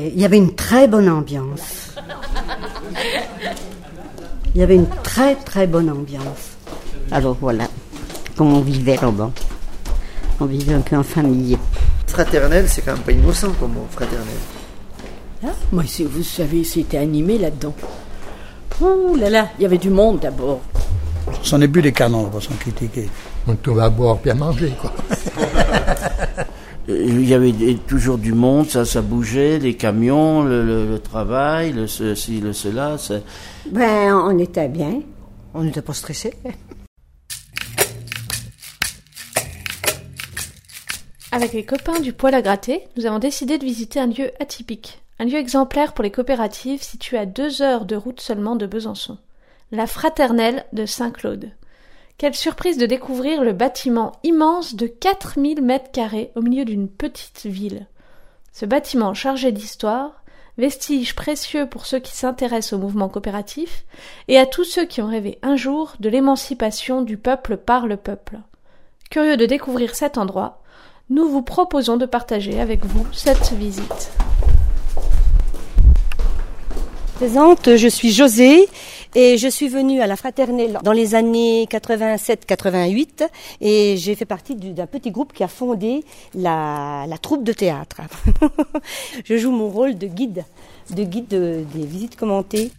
il y avait une très bonne ambiance. Il y avait une très très bonne ambiance. Alors voilà, comment on vivait là-bas. On vivait un peu en famille. Fraternel, c'est quand même pas innocent comme mot, fraternel. Hein? Moi, vous savez, c'était animé là-dedans. Ouh là là, il y avait du monde d'abord. C'en est plus des canons, on va s'en critiquer. On trouve à boire puis à manger, quoi. Il y avait toujours du monde, ça bougeait, les camions, le travail, le ceci, le cela. Ben, on était bien. On n'était pas stressés. Avec les copains du poêle à gratter, nous avons décidé de visiter un lieu atypique. Un lieu exemplaire pour les coopératives situé à 2 heures de route seulement de Besançon. La Fraternelle de Saint-Claude. Quelle surprise de découvrir le bâtiment immense de 4000 mètres carrés au milieu d'une petite ville. Ce bâtiment chargé d'histoire, vestige précieux pour ceux qui s'intéressent au mouvement coopératif et à tous ceux qui ont rêvé un jour de l'émancipation du peuple par le peuple. Curieux de découvrir cet endroit, nous vous proposons de partager avec vous cette visite. Je suis Josée et je suis venue à la Fraternelle dans les années 87-88 et j'ai fait partie d'un petit groupe qui a fondé la troupe de théâtre. Je joue mon rôle de guide des visites commentées.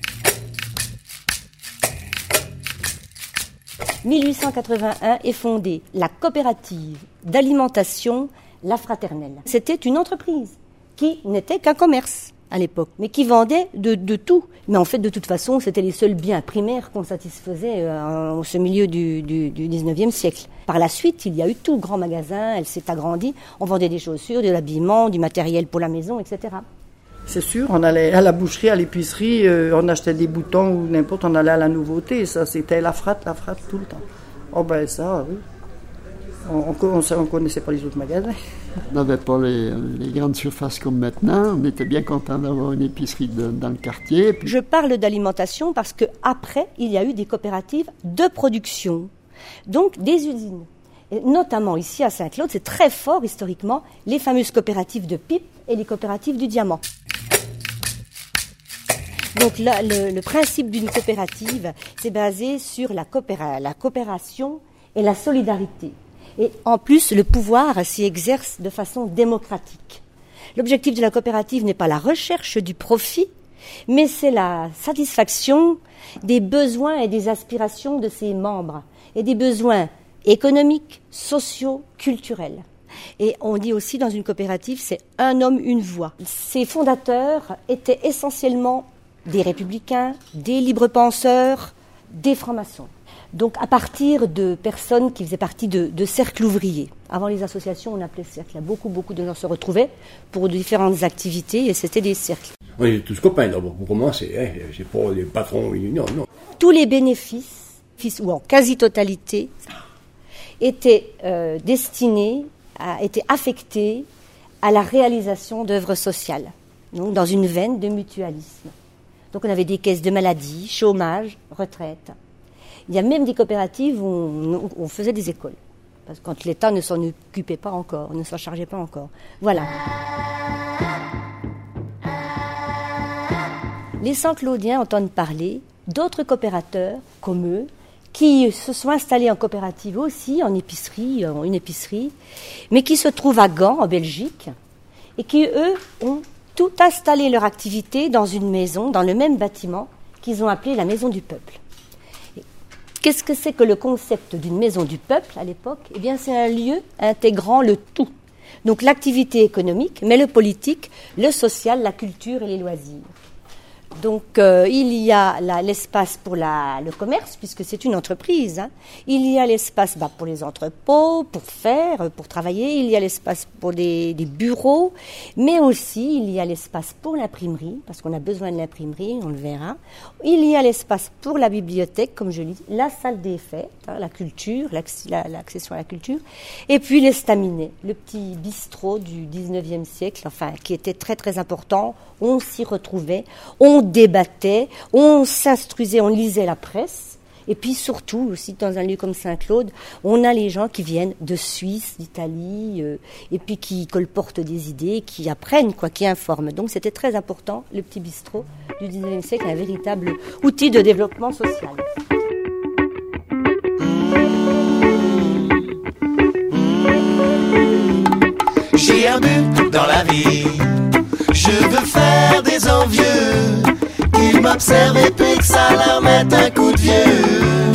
1881 est fondée la coopérative d'alimentation La Fraternelle. C'était une entreprise qui n'était qu'un commerce à l'époque, mais qui vendait de tout. Mais en fait, de toute façon, c'était les seuls biens primaires qu'on satisfaisait en ce milieu du 19e siècle. Par la suite, il y a eu tout, grand magasin, elle s'est agrandie. On vendait des chaussures, de l'habillement, du matériel pour la maison, etc. C'est sûr, on allait à la boucherie, à l'épicerie, on achetait des boutons ou n'importe, on allait à la nouveauté. Ça, c'était la frate tout le temps. Oh ben ça, oui. On connaissait pas les autres magasins. On n'avait pas les grandes surfaces comme maintenant. On était bien content d'avoir une épicerie dans le quartier. Je parle d'alimentation parce qu'après, il y a eu des coopératives de production, donc des usines. Et notamment ici à Saint-Claude, c'est très fort historiquement, les fameuses coopératives de pipe et les coopératives du diamant. Donc là, le principe d'une coopérative, c'est basé sur la coopération et la solidarité. Et en plus, le pouvoir s'y exerce de façon démocratique. L'objectif de la coopérative n'est pas la recherche du profit, mais c'est la satisfaction des besoins et des aspirations de ses membres, et des besoins économiques, sociaux, culturels. Et on dit aussi dans une coopérative, c'est un homme, une voix. Ses fondateurs étaient essentiellement des républicains, des libre-penseurs, des francs-maçons. Donc à partir de personnes qui faisaient partie de cercles ouvriers. Avant les associations, on appelait cercles. Beaucoup de gens se retrouvaient pour différentes activités et c'était des cercles. On est tous copains d'abord. Pour commencer, c'est pas les patrons, non. Tous les bénéfices, ou en quasi-totalité, étaient étaient affectés à la réalisation d'œuvres sociales. Donc dans une veine de mutualisme. Donc on avait des caisses de maladie, chômage, retraite. Il y a même des coopératives où on faisait des écoles. Parce que quand l'État ne s'en occupait pas encore, ne s'en chargeait pas encore. Voilà. Les Saint-Claudiens entendent parler d'autres coopérateurs, comme eux, qui se sont installés en coopérative aussi, une épicerie, mais qui se trouvent à Gand, en Belgique, et qui, eux, ont tout installé leur activité dans une maison, dans le même bâtiment, qu'ils ont appelé la Maison du Peuple. Qu'est-ce que c'est que le concept d'une maison du peuple à l'époque ? Eh bien, c'est un lieu intégrant le tout. Donc l'activité économique, mais le politique, le social, la culture et les loisirs. Donc il y a l'espace pour le commerce, puisque c'est une entreprise. Il y a l'espace pour les entrepôts, pour travailler. Il y a l'espace pour des bureaux, mais aussi il y a l'espace pour l'imprimerie, parce qu'on a besoin de l'imprimerie, on le verra. Il y a l'espace pour la bibliothèque, comme je l'ai dit, la salle des fêtes, la culture, l'accession à la culture, et puis l'estaminet, le petit bistrot du 19e siècle, qui était très très important. On s'y retrouvait, on débattait, on s'instruisait, on lisait la presse, Et puis surtout, aussi dans un lieu comme Saint-Claude, on a les gens qui viennent de Suisse, d'Italie, et puis qui colportent des idées, qui apprennent, qui informent. Donc c'était très important, le petit bistrot du 19e siècle, un véritable outil de développement social. J'ai un but dans la vie, je veux faire des envieux, qu'ils m'observent et puis que ça leur mette un coup de vieux.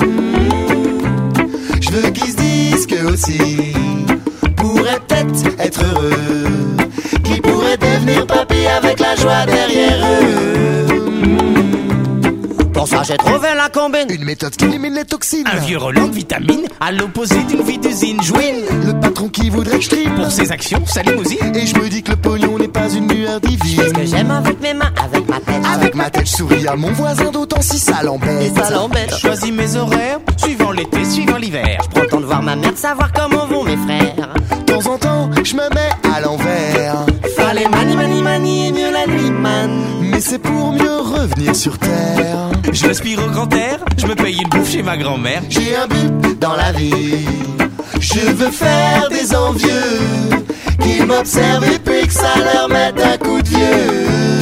Je veux qu'ils se disent qu'eux aussi pourraient peut-être être heureux, qu'ils pourraient devenir papy avec la joie derrière eux. Pour ça j'ai trouvé la combine, une méthode qui élimine les toxines, un vieux Roland de vitamines, à l'opposé d'une vie d'usine. Jouine, le patron qui voudrait que je tripe pour ses actions, sa limousine. Et je me dis que le pognon n'est pas une lueur divine. Ce que j'aime avec mes mains, avec ma tête. Avec ma tête je souris à mon voisin, d'autant si ça l'embête. Et ça l'embête. Je choisis mes horaires, suivant l'été, suivant l'hiver. Je prends le temps de voir ma mère, de savoir comment vont mes frères. De temps en temps, je me mets à l'envers. Fallait mani et mieux la nuit, man. Mais c'est pour mieux revenir sur terre. Je respire au grand air, je me paye une bouffe chez ma grand-mère. J'ai un but dans la vie, je veux faire des envieux, qui m'observent et puis que ça leur mette un coup de vieux.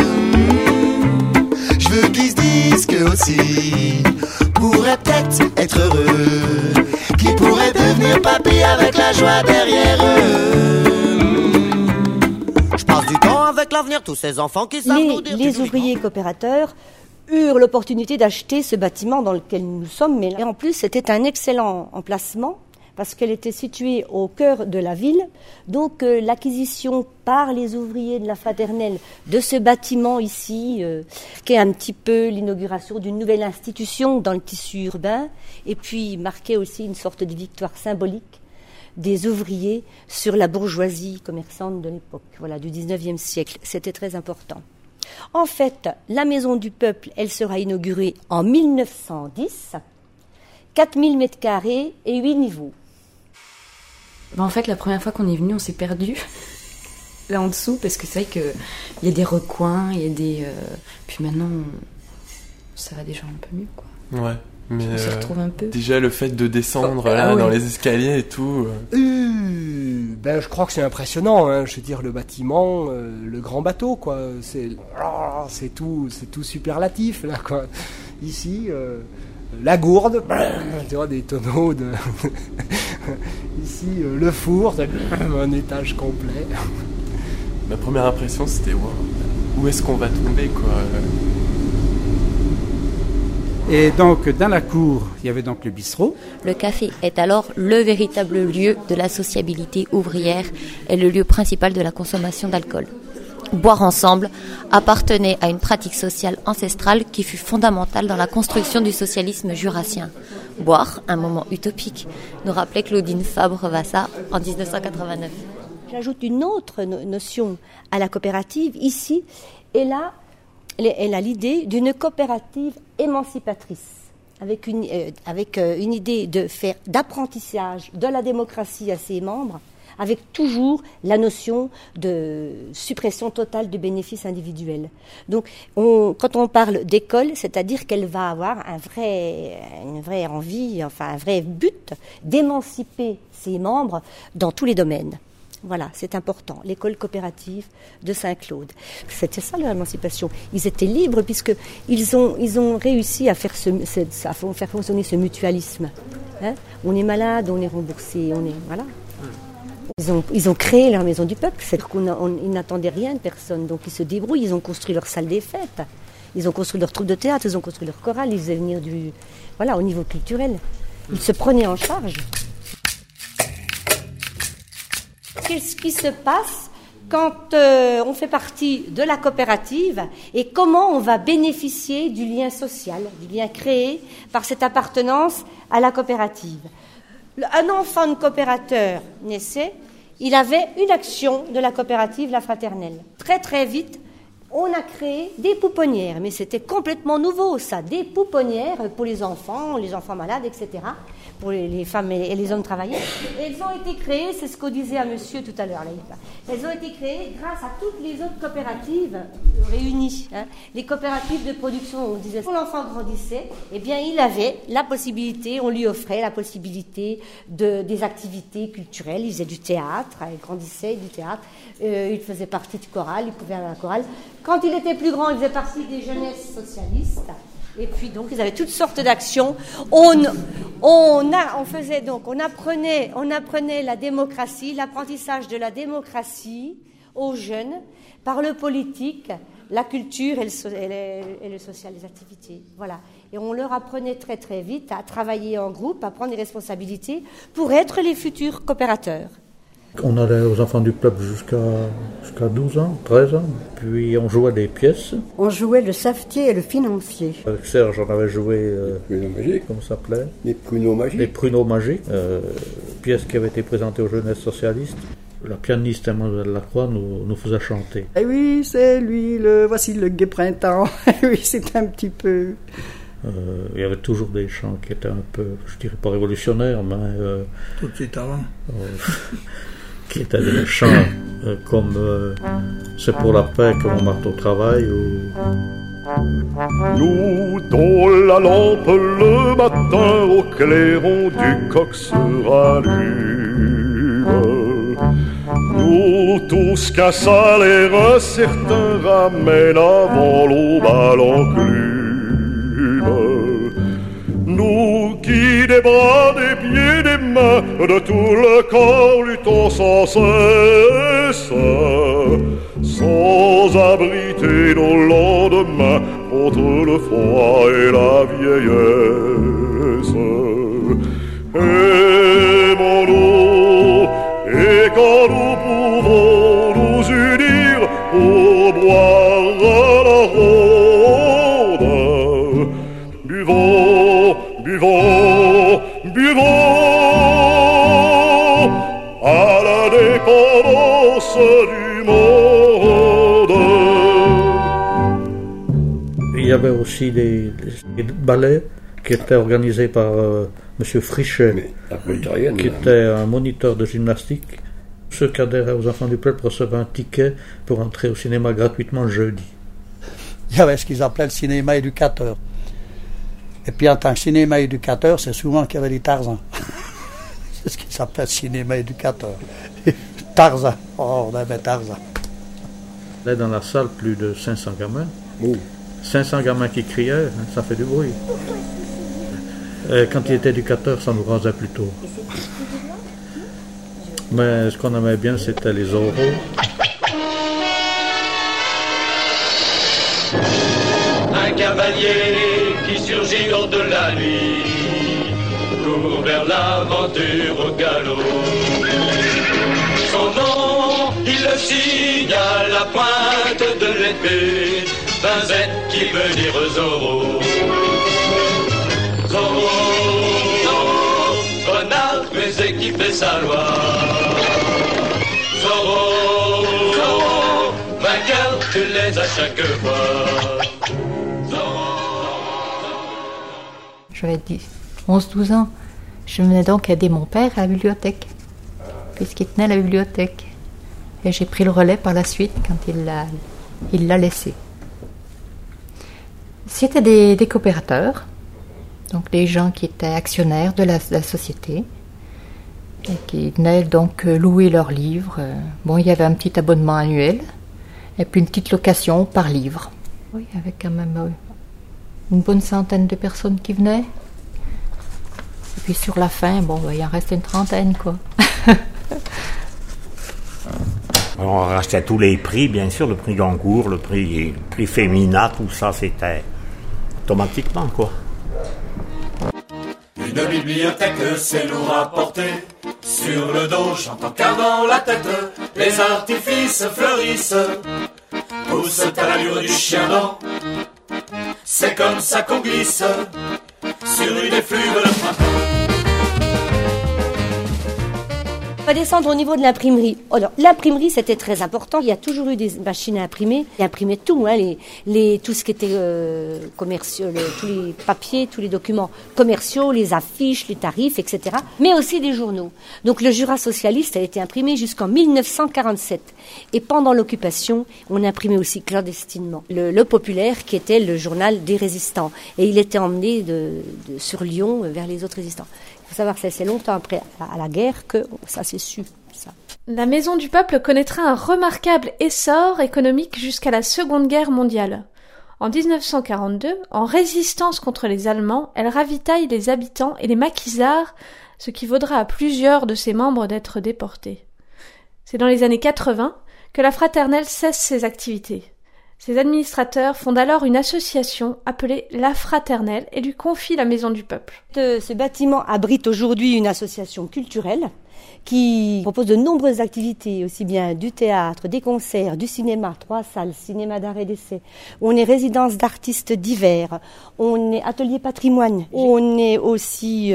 Je veux qu'ils se disent qu'eux aussi pourraient peut-être être heureux, qui pourraient devenir papy avec la joie derrière eux. Je passe du temps avec l'avenir, tous ces enfants qui savent nous dire. Les ouvriers coopérateurs eurent l'opportunité d'acheter ce bâtiment dans lequel nous sommes, mais en plus c'était un excellent emplacement parce qu'elle était située au cœur de la ville. Donc l'acquisition par les ouvriers de la Fraternelle de ce bâtiment ici, qui est un petit peu l'inauguration d'une nouvelle institution dans le tissu urbain, et puis marquait aussi une sorte de victoire symbolique des ouvriers sur la bourgeoisie commerçante de l'époque, du 19e siècle. C'était très important. En fait, la Maison du Peuple, elle sera inaugurée en 1910, 4000 mètres carrés et 8 niveaux. En fait, la première fois qu'on est venu, on s'est perdu là en dessous, parce que c'est vrai qu'il y a des recoins, il y a des... Puis maintenant, ça va déjà un peu mieux, quoi. Ouais, mais on s'y retrouve un peu. Déjà, le fait de descendre dans les escaliers et tout... je crois que c'est impressionnant, hein. Je veux dire, le bâtiment, le grand bateau, quoi. C'est tout superlatif, là, quoi. Ici, la gourde, tu vois, des tonneaux de... Ici, le four, un étage complet. Ma première impression, c'était où est-ce qu'on va tomber, quoi. Et donc, dans la cour, il y avait donc le bistrot. Le café est alors le véritable lieu de la sociabilité ouvrière et le lieu principal de la consommation d'alcool. Boire ensemble appartenait à une pratique sociale ancestrale qui fut fondamentale dans la construction du socialisme jurassien. Boire, un moment utopique, nous rappelait Claudine Fabre-Vassa en 1989. J'ajoute une autre notion à la coopérative. Ici, elle a l'idée d'une coopérative émancipatrice, avec une idée d'apprentissage de la démocratie à ses membres, avec toujours la notion de suppression totale du bénéfice individuel. Donc, quand on parle d'école, c'est-à-dire qu'elle va avoir une vraie envie, un vrai but d'émanciper ses membres dans tous les domaines. Voilà, c'est important. L'école coopérative de Saint-Claude. C'était ça leur émancipation. Ils étaient libres puisqu'ils ont réussi à faire fonctionner ce mutualisme. Hein, on est malade, on est remboursé, voilà. Ils ont créé leur maison du peuple, c'est-à-dire qu'ils n'attendaient rien de personne, donc ils se débrouillent, ils ont construit leur salle des fêtes, ils ont construit leur troupe de théâtre, ils ont construit leur chorale, ils faisaient venir au niveau culturel. Ils se prenaient en charge. Qu'est-ce qui se passe quand on fait partie de la coopérative et comment on va bénéficier du lien social, du lien créé par cette appartenance à la coopérative? Un enfant de coopérateur naissait, il avait une action de la coopérative La Fraternelle. Très très vite, on a créé des pouponnières, mais c'était complètement nouveau ça, des pouponnières pour les enfants malades, etc. pour les femmes et les hommes travailleurs. Et elles ont été créées, c'est ce qu'on disait à monsieur tout à l'heure, là, elles ont été créées grâce à toutes les autres coopératives réunies. Hein. Les coopératives de production, on disait, quand l'enfant grandissait, eh bien il avait la possibilité, on lui offrait la possibilité des activités culturelles. Il faisait du théâtre, il grandissait, du théâtre, il faisait partie du choral, il pouvait aller à la chorale. Quand il était plus grand, il faisait partie des jeunesses socialistes. Et puis donc ils avaient toutes sortes d'actions. On apprenait la démocratie, l'apprentissage de la démocratie aux jeunes par le politique, la culture et le social, les activités. Voilà. Et on leur apprenait très très vite à travailler en groupe, à prendre des responsabilités pour être les futurs coopérateurs. On allait aux enfants du peuple jusqu'à 12 ans, 13 ans, puis on jouait des pièces. On jouait le savetier et le financier. Avec Serge, on avait joué, comment ça s'appelait ? Les pruneaux magiques. Les pruneaux magiques, pièce qui avait été présentée aux jeunesses socialistes. La pianiste Emmanuelle Lacroix nous faisait chanter. Eh oui, c'est lui, voici le gai printemps. Oui, c'est un petit peu... Il y avait toujours des chants qui étaient un peu, je dirais pas révolutionnaires, mais... Tout de suite avant. Qui étaient des chants comme C'est pour la paix que l'on marche au travail ou... Nous dont la lampe le matin au clairon du coq se rallume, nous tous qu'un salaire certain ramène avant l'aube à l'enclume, nous qui des bras, des pieds, des mains, de tout le corps luttons sans cesse, sans abriter nos lendemains contre le froid et la vieillesse. Aimons-nous, et quand nous pouvons nous unir pour boire à la ronde, buvons, buvons, buvons à la dépendance du monde. Il y avait aussi des ballets qui étaient organisés par M. Frichet, qui était un moniteur de gymnastique. Ceux qui adhéraient aux enfants du peuple recevaient un ticket pour entrer au cinéma gratuitement le jeudi. Il y avait ce qu'ils appelaient le cinéma éducateur. Et puis en tant que cinéma éducateur, c'est souvent qu'il y avait des Tarzans. C'est ce qui s'appelle cinéma éducateur. Tarzan. Oh, on avait Tarzan. Là, dans la salle, plus de 500 gamins. 500 gamins qui criaient, hein, ça fait du bruit. Et quand il était éducateur, ça nous rasait plutôt. Mais ce qu'on aimait bien, c'était les oraux. Un cavalier qui surgit hors de la nuit court vers l'aventure au galop. Son nom, il le signe à la pointe de l'épée, d'un Z qui veut dire Zorro. Zorro, renard mais équipé sa loi. Zorro, vainqueur, tu les as chaque fois. J'avais 11-12 ans. Je venais donc aider mon père à la bibliothèque, puisqu'il tenait la bibliothèque. Et j'ai pris le relais par la suite quand il l'a laissé. C'était des coopérateurs, donc des gens qui étaient actionnaires de la société et qui venaient donc louer leurs livres. Bon, il y avait un petit abonnement annuel et puis une petite location par livre. Oui, avec quand même une bonne centaine de personnes qui venaient. Et puis sur la fin, bon, il en restait une trentaine, quoi. On rachetait tous les prix, bien sûr, le prix Goncourt, le prix Fémina, tout ça, c'était automatiquement, quoi. Une bibliothèque, c'est lourd à porter. Sur le dos, j'entends qu'avant la tête, les artifices fleurissent, poussent à l'allure du chien dent. C'est comme ça qu'on glisse sur une effluve de printemps. On va descendre au niveau de l'imprimerie. Alors, l'imprimerie, c'était très important. Il y a toujours eu des machines à imprimer. Ils imprimaient tout, hein, tout ce qui était commerciaux, tous les papiers, tous les documents commerciaux, les affiches, les tarifs, etc. Mais aussi des journaux. Donc, le Jura socialiste a été imprimé jusqu'en 1947. Et pendant l'occupation, on imprimait aussi clandestinement le Populaire, qui était le journal des résistants. Et il était emmené sur Lyon vers les autres résistants. Il faut savoir que c'est longtemps après à la guerre que ça s'est su. Ça. La Maison du Peuple connaîtra un remarquable essor économique jusqu'à la Seconde Guerre mondiale. En 1942, en résistance contre les Allemands, elle ravitaille les habitants et les maquisards, ce qui vaudra à plusieurs de ses membres d'être déportés. C'est dans les années 80 que la Fraternelle cesse ses activités. Ses administrateurs fondent alors une association appelée La Fraternelle et lui confient la Maison du Peuple. Ce bâtiment abrite aujourd'hui une association culturelle qui propose de nombreuses activités, aussi bien du théâtre, des concerts, du cinéma, 3 salles, cinéma d'art et d'essai. On est résidence d'artistes divers, on est atelier patrimoine, on est aussi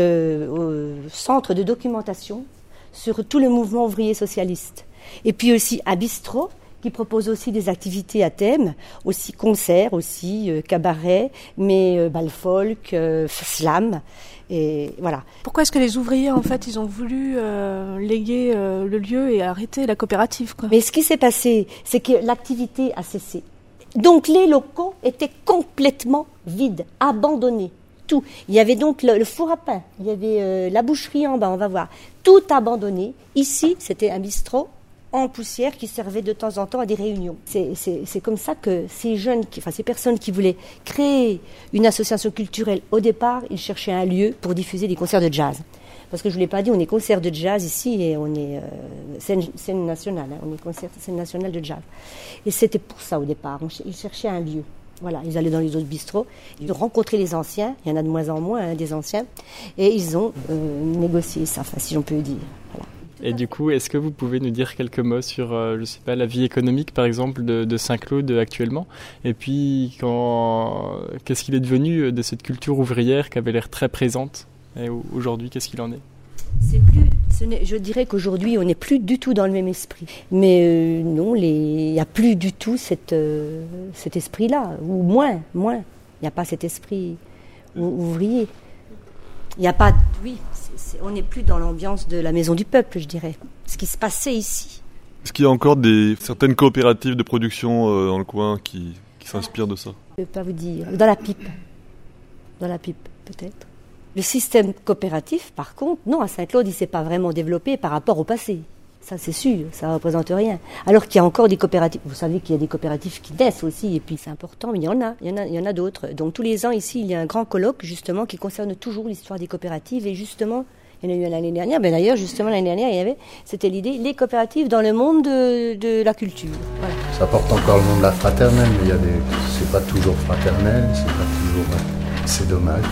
au centre de documentation sur tout le mouvement ouvrier socialiste. Et puis aussi un bistrot qui propose aussi des activités à thème, aussi concerts, aussi cabaret, mais bal folk, slam, et voilà. Pourquoi est-ce que les ouvriers, en fait, ils ont voulu léguer le lieu et arrêter la coopérative, quoi ? Mais ce qui s'est passé, c'est que l'activité a cessé. Donc les locaux étaient complètement vides, abandonnés. Tout. Il y avait donc le four à pain, il y avait la boucherie en bas, on va voir. Tout abandonné. Ici, c'était un bistrot en poussière qui servait de temps en temps à des réunions. C'est comme ça que ces personnes qui voulaient créer une association culturelle, au départ, ils cherchaient un lieu pour diffuser des concerts de jazz. Parce que je ne vous l'ai pas dit, on est concert de jazz ici et on est scène nationale, hein, on est scène nationale de jazz. Et c'était pour ça au départ, ils cherchaient un lieu. Voilà, ils allaient dans les autres bistrots, ils rencontraient les anciens, il y en a de moins en moins, hein, des anciens, et ils ont négocié ça, si j'en peux dire. Voilà. Et du coup, est-ce que vous pouvez nous dire quelques mots sur, je sais pas, la vie économique, par exemple, de Saint-Claude actuellement ? Et puis, qu'est-ce qu'il est devenu de cette culture ouvrière qui avait l'air très présente ? Et aujourd'hui, qu'est-ce qu'il en est ? Je dirais qu'aujourd'hui, on n'est plus du tout dans le même esprit. Mais non, il n'y a plus du tout cet esprit-là, ou moins. Il n'y a pas cet esprit ouvrier. Il n'y a pas... Oui, on n'est plus dans l'ambiance de la Maison du Peuple, je dirais. Ce qui se passait ici. Est-ce qu'il y a encore certaines coopératives de production dans le coin qui s'inspirent de ça ? Je ne peux pas vous dire. Dans la pipe, peut-être. Le système coopératif, par contre, non, à Saint-Claude, il ne s'est pas vraiment développé par rapport au passé. Ça, c'est sûr, ça ne représente rien. Alors qu'il y a encore des coopératives. Vous savez qu'il y a des coopératives qui naissent aussi, et puis c'est important, mais il y en a d'autres. Donc tous les ans, ici, il y a un grand colloque, justement, qui concerne toujours l'histoire des coopératives. Et justement, il y en a eu l'année dernière. Ben d'ailleurs, justement, l'année dernière, c'était l'idée, les coopératives dans le monde de la culture. Voilà. Ça porte encore le nom de la fraternelle, mais c'est pas toujours fraternel, c'est pas toujours... C'est dommage.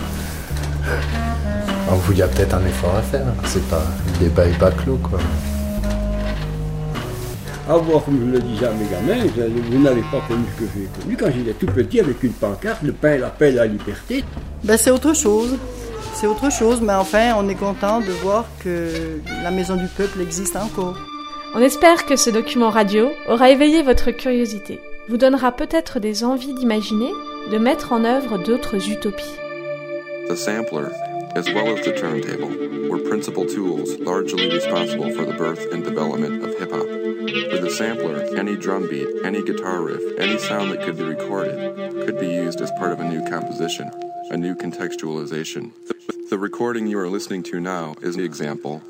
Il y a peut-être un effort à faire. Le débat n'est pas clos, quoi. Avoir, comme je le disais à mes gamins, vous n'avez pas connu ce que j'ai connu quand j'étais tout petit avec une pancarte, le pain, la paix, la liberté. C'est autre chose. C'est autre chose, mais enfin, on est content de voir que la Maison du Peuple existe encore. On espère que ce document radio aura éveillé votre curiosité, vous donnera peut-être des envies d'imaginer, de mettre en œuvre d'autres utopies. The sampler, as well as the turntable, were principal tools largely responsible for the birth and development of hip-hop. With the sampler, any drum beat, any guitar riff, any sound that could be recorded could be used as part of a new composition, a new contextualization. The recording you are listening to now is an example.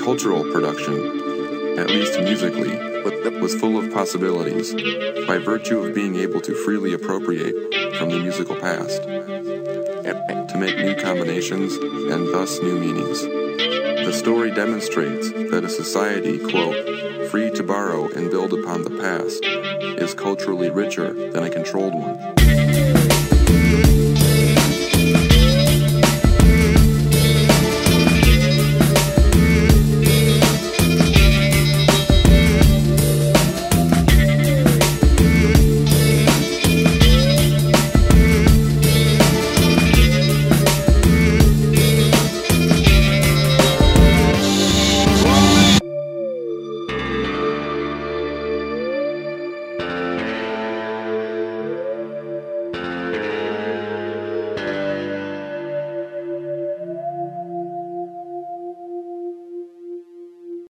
cultural production, at least musically, was full of possibilities, by virtue of being able to freely appropriate from the musical past, to make new combinations and thus new meanings. The story demonstrates that a society, quote, free to borrow and build upon the past, is culturally richer than a controlled one.